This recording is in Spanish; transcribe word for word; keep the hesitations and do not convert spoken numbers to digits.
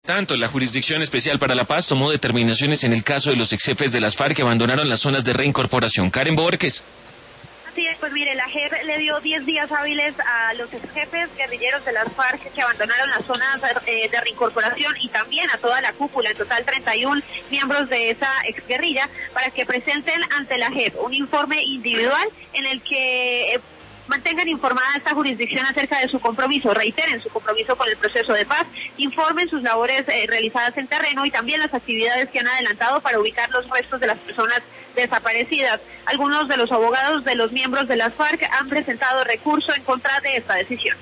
Tanto la Jurisdicción Especial para la Paz tomó determinaciones en el caso de los exjefes de las FARC que abandonaron las zonas de reincorporación. Karen Borges. Así es, pues mire, la J E P le dio diez días hábiles a los exjefes guerrilleros de las FARC que abandonaron las zonas eh, de reincorporación y también a toda la cúpula, en total treinta y uno miembros de esa exguerrilla, para que presenten ante la J E P un informe individual en el que Eh, mantengan informada a esta jurisdicción acerca de su compromiso, reiteren su compromiso con el proceso de paz, informen sus labores eh, realizadas en terreno y también las actividades que han adelantado para ubicar los restos de las personas desaparecidas. Algunos de los abogados de los miembros de las FARC han presentado recurso en contra de esta decisión.